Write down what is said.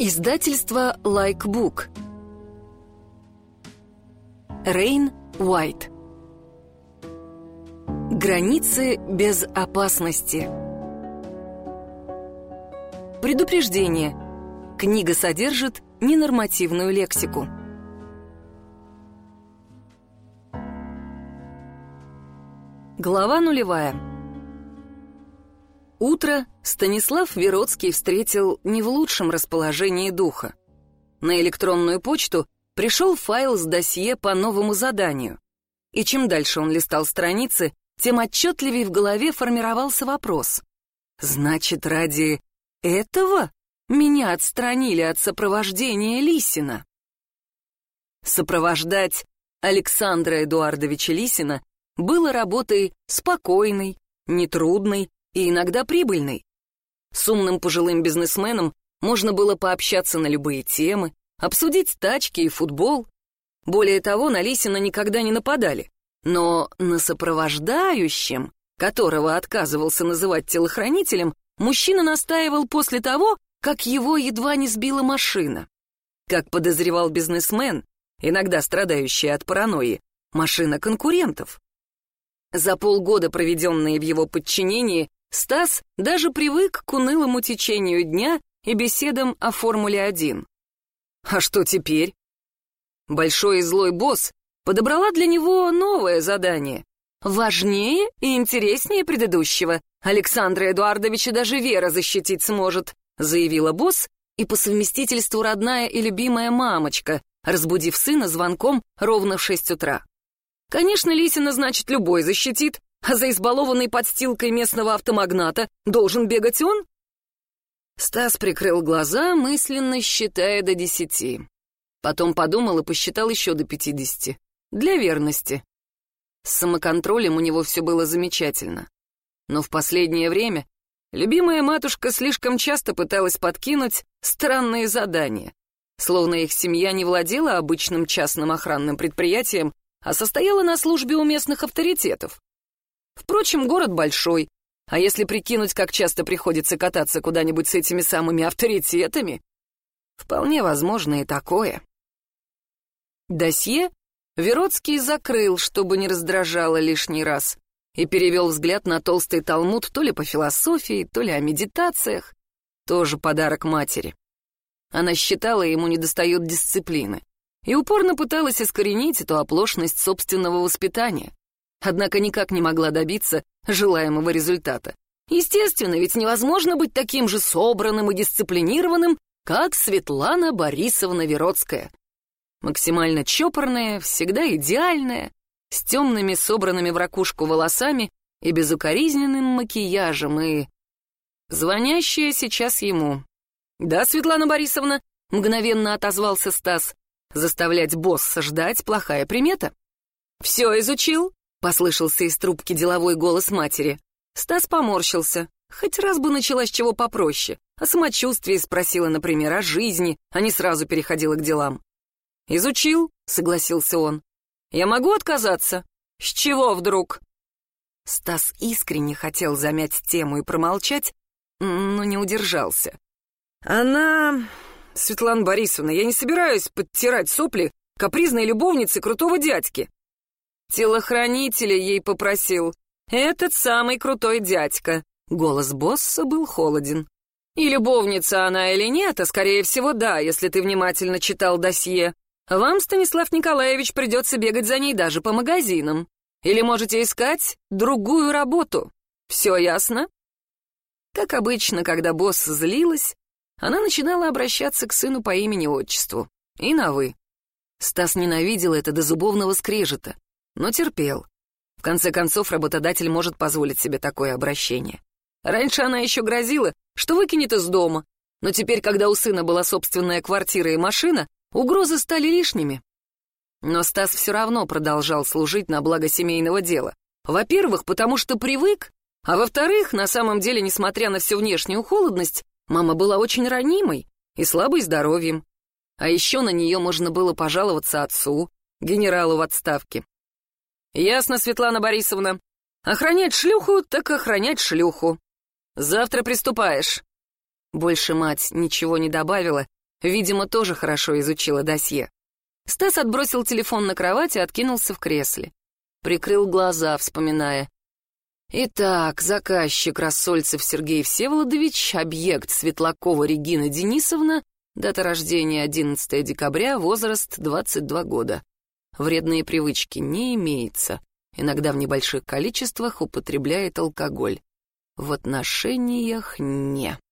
Издательство Лайкбук. Рейн Уайт. Границы без опасности. Предупреждение. Книга содержит ненормативную лексику. Глава 0. Утро Станислав Вироцкий встретил не в лучшем расположении духа. На электронную почту пришел файл с досье по новому заданию. И чем дальше он листал страницы, тем отчетливее в голове формировался вопрос. Значит, ради этого меня отстранили от сопровождения Лисина? Сопровождать Александра Эдуардовича Лисина было работой спокойной, нетрудной и иногда прибыльной. С умным пожилым бизнесменом можно было пообщаться на любые темы, обсудить тачки и футбол. Более того, на Лисина никогда не нападали. Но на сопровождающем, которого отказывался называть телохранителем, мужчина настаивал после того, как его едва не сбила машина. Как подозревал бизнесмен, иногда страдающий от паранойи, машина конкурентов. За полгода, проведенные в его подчинении, Стас даже привык к унылому течению дня и беседам о Формуле-1. А что теперь? Большой и злой босс подобрала для него новое задание. Важнее и интереснее предыдущего. Александра Эдуардовича даже Вера защитить сможет, заявила босс и по совместительству родная и любимая мамочка, разбудив сына звонком ровно в 6 утра. Конечно, Лисина, значит, любой защитит, а за избалованной подстилкой местного автомагната должен бегать он? Стас прикрыл глаза, мысленно считая до 10. Потом подумал и посчитал еще до 50. Для верности. С самоконтролем у него все было замечательно. Но в последнее время любимая матушка слишком часто пыталась подкинуть странные задания. Словно их семья не владела обычным частным охранным предприятием, а состояла на службе у местных авторитетов. Впрочем, город большой, а если прикинуть, как часто приходится кататься куда-нибудь с этими самыми авторитетами, вполне возможно и такое. Досье Вироцкий закрыл, чтобы не раздражало лишний раз, и перевел взгляд на толстый талмуд то ли по философии, то ли о медитациях, тоже подарок матери. Она считала, ему недостает дисциплины, и упорно пыталась искоренить эту оплошность собственного воспитания. Однако никак не могла добиться желаемого результата. Естественно, ведь невозможно быть таким же собранным и дисциплинированным, как Светлана Борисовна Вироцкая. Максимально чопорная, всегда идеальная, с темными собранными в ракушку волосами и безукоризненным макияжем, и звонящая сейчас ему. «Да, Светлана Борисовна», — мгновенно отозвался Стас. «Заставлять босса ждать — плохая примета». «Все изучил?» — послышался из трубки деловой голос матери. Стас поморщился. Хоть раз бы начала с чего попроще. О самочувствии спросила, например, о жизни, а не сразу переходила к делам. «Изучил», — согласился он. «Я могу отказаться? С чего вдруг?» Стас искренне хотел замять тему и промолчать, но не удержался. «Она... Светлана Борисовна, я не собираюсь подтирать сопли капризной любовницы крутого дядьки». Телохранителя ей попросил. «Этот самый крутой дядька». Голос босса был холоден. «И любовница она или нет, а скорее всего да, если ты внимательно читал досье. Вам, Станислав Николаевич, придется бегать за ней даже по магазинам. Или можете искать другую работу. Все ясно?» Как обычно, когда босс злилась, она начинала обращаться к сыну по имени-отчеству. И на «вы». Стас ненавидел это до зубовного скрежета, но терпел. В конце концов, работодатель может позволить себе такое обращение. Раньше она еще грозила, что выкинет из дома, но теперь, когда у сына была собственная квартира и машина, угрозы стали лишними. Но Стас все равно продолжал служить на благо семейного дела. Во-первых, потому что привык, а во-вторых, на самом деле, несмотря на всю внешнюю холодность, мама была очень ранимой и слабой здоровьем. А еще на нее можно было пожаловаться отцу, генералу в отставке. «Ясно, Светлана Борисовна. Охранять шлюху, так охранять шлюху. Завтра приступаешь». Больше мать ничего не добавила, Видимо, тоже хорошо изучила досье. Стас отбросил телефон на кровать и откинулся в кресле. Прикрыл глаза, вспоминая. Итак, заказчик Рассольцев Сергей Всеволодович, объект Светлакова Регина Денисовна, дата рождения 11 декабря, возраст 22 года. Вредные привычки не имеется, иногда в небольших количествах употребляет алкоголь. В отношениях не.